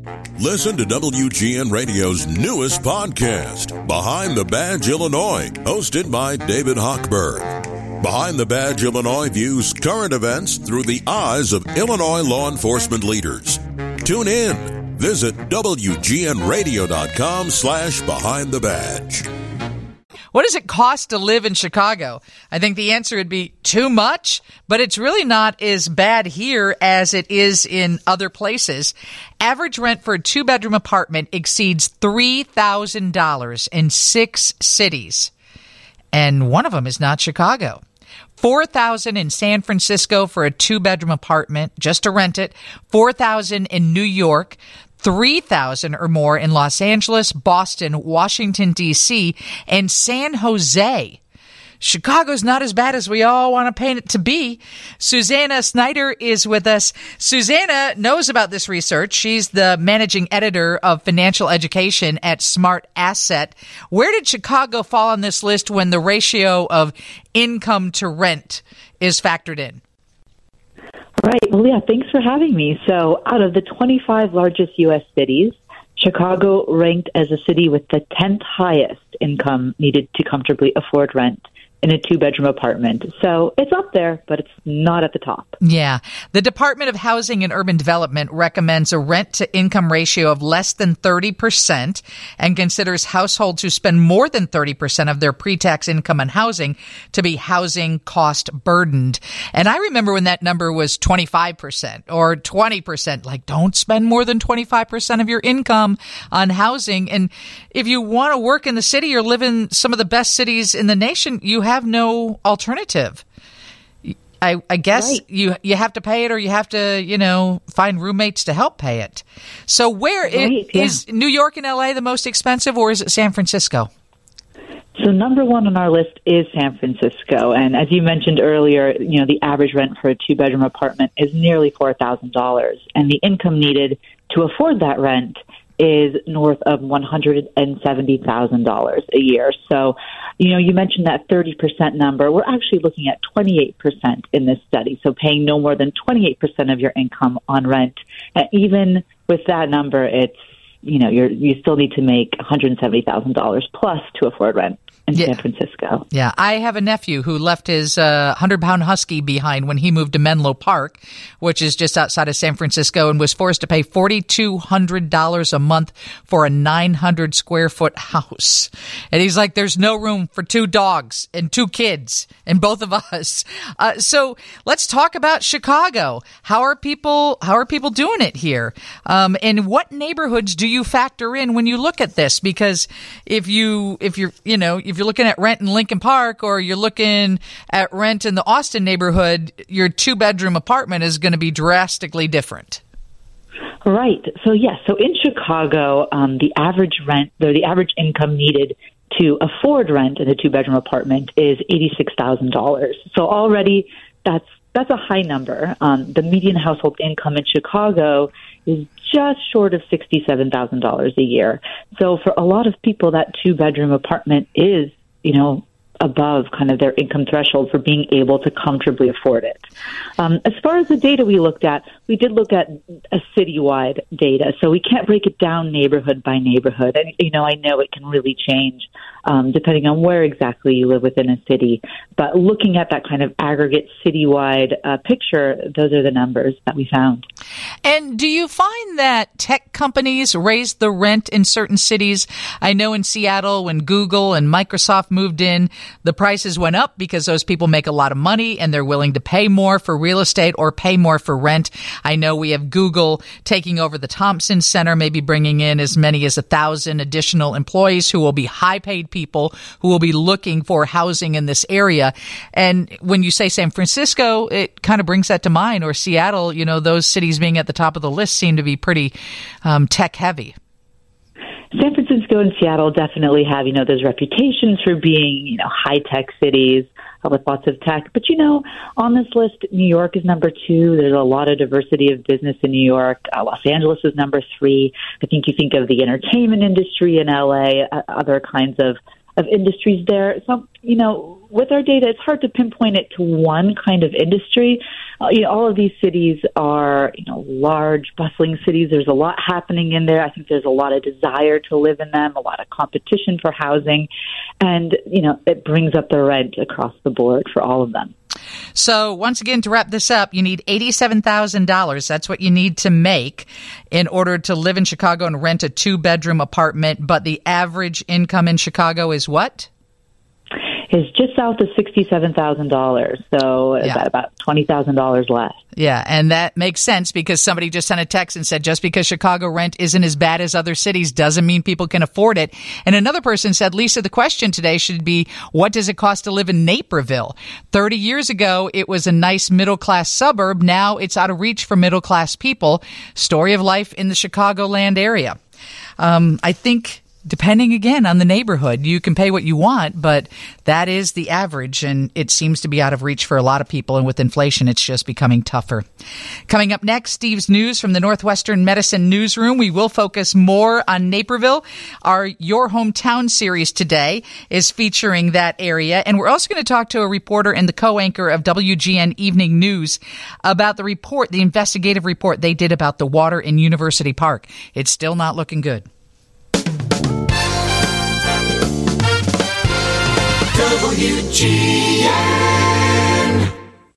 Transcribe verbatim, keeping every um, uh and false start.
Listen to W G N Radio's newest podcast, Behind the Badge Illinois, hosted by David Hochberg. Behind the Badge Illinois views current events through the eyes of Illinois law enforcement leaders. Tune in. Visit W G N radio dot com slash behind the badge. What does it cost to live in Chicago? I think the answer would be too much, but it's really not as bad here as it is in other places. Average rent for a two-bedroom apartment exceeds three thousand dollars in six cities, and one of them is not Chicago. four thousand dollars in San Francisco for a two-bedroom apartment, just to rent it. four thousand dollars in New York. three thousand dollars or more in Los Angeles, Boston, Washington, D C, and San Jose. Chicago's not as bad as we all want to paint it to be. Susanna Snyder is with us. Susanna knows about this research. She's the managing editor of financial education at Smart Asset. Where did Chicago fall on this list when the ratio of income to rent is factored in? Right. Well, yeah, thanks for having me. So out of the twenty-five largest U S cities, Chicago ranked as a city with the tenth highest income needed to comfortably afford rent in a two-bedroom apartment. So it's up there, but it's not at the top. Yeah. The Department of Housing and Urban Development recommends a rent-to-income ratio of less than thirty percent and considers households who spend more than thirty percent of their pre-tax income on housing to be housing cost burdened. And I remember when that number was twenty-five percent or twenty percent. Like, don't spend more than twenty-five percent of your income on housing. And if you want to work in the city or live in some of the best cities in the nation, you have no alternative. I, I guess right. you you have to pay it, or you have to, you know, find roommates to help pay it. So where right, it, yeah. is New York and L A the most expensive, or is it San Francisco? So number one on our list is San Francisco. And as you mentioned earlier, you know, the average rent for a two-bedroom apartment is nearly four thousand dollars. And the income needed to afford that rent is north of one hundred seventy thousand dollars a year. So, you know, you mentioned that thirty percent number. We're actually looking at twenty-eight percent in this study, so paying no more than twenty-eight percent of your income on rent. And even with that number, it's, you know, you're, you still need to make one hundred seventy thousand dollars plus to afford rent in yeah. San Francisco. Yeah, I have a nephew who left his uh, hundred-pound husky behind when he moved to Menlo Park, which is just outside of San Francisco, and was forced to pay four thousand two hundred dollars a month for a nine hundred square foot house. And he's like, there's no room for two dogs and two kids and both of us. Uh, so let's talk about Chicago. How are people, how are people doing it here? Um, and what neighborhoods do you factor in when you look at this? Because if you, if you're, you know, if you're looking at rent in Lincoln Park, or you're looking at rent in the Austin neighborhood, your two-bedroom apartment is going to be drastically different. Right. So, yes. So in Chicago, um, the average rent, the, the average income needed to afford rent in a two-bedroom apartment is eighty-six thousand dollars. So already that's that's a high number. Um, the median household income in Chicago is just short of sixty-seven thousand dollars a year. So for a lot of people, that two-bedroom apartment is, you know, above kind of their income threshold for being able to comfortably afford it. Um, as far as the data we looked at, we did look at a citywide data, so we can't break it down neighborhood by neighborhood. And, you know, I know it can really change um, depending on where exactly you live within a city. But looking at that kind of aggregate citywide uh, picture, those are the numbers that we found. And do you find that tech companies raise the rent in certain cities? I know in Seattle, when Google and Microsoft moved in, the prices went up because those people make a lot of money and they're willing to pay more for real estate or pay more for rent. I know we have Google taking over the Thompson Center, maybe bringing in as many as a thousand additional employees who will be high-paid people who will be looking for housing in this area. And when you say San Francisco, it kind of brings that to mind, or Seattle, you know, those cities being at the top of the list seem to be pretty um, tech-heavy. San Francisco and Seattle definitely have, you know, those reputations for being, you know, high-tech cities uh, with lots of tech. But, you know, on this list, New York is number two. There's a lot of diversity of business in New York. Uh, Los Angeles is number three. I think you think of the entertainment industry in L A, uh, other kinds of of industries there. So, you know, with our data, it's hard to pinpoint it to one kind of industry. Uh, you know, all of these cities are, you know, large, bustling cities. There's a lot happening in there. I think there's a lot of desire to live in them, a lot of competition for housing. And, you know, it brings up the rent across the board for all of them. So once again, to wrap this up, you need eighty-seven thousand dollars. That's what you need to make in order to live in Chicago and rent a two-bedroom apartment. But the average income in Chicago is what? Is just south of sixty-seven thousand dollars, so yeah. about, about twenty thousand dollars less. Yeah, and that makes sense because somebody just sent a text and said just because Chicago rent isn't as bad as other cities doesn't mean people can afford it. And another person said, Lisa, the question today should be, what does it cost to live in Naperville? thirty years ago, it was a nice middle-class suburb. Now it's out of reach for middle-class people. Story of life in the Chicagoland area. Um, I think... Depending, again, on the neighborhood, you can pay what you want, but that is the average, and it seems to be out of reach for a lot of people, and with inflation, it's just becoming tougher. Coming up next, Steve's News from the Northwestern Medicine Newsroom. We will focus more on Naperville. Our Your Hometown series today is featuring that area, and we're also going to talk to a reporter and the co-anchor of W G N Evening News about the report, the investigative report they did about the water in University Park. It's still not looking good. W G N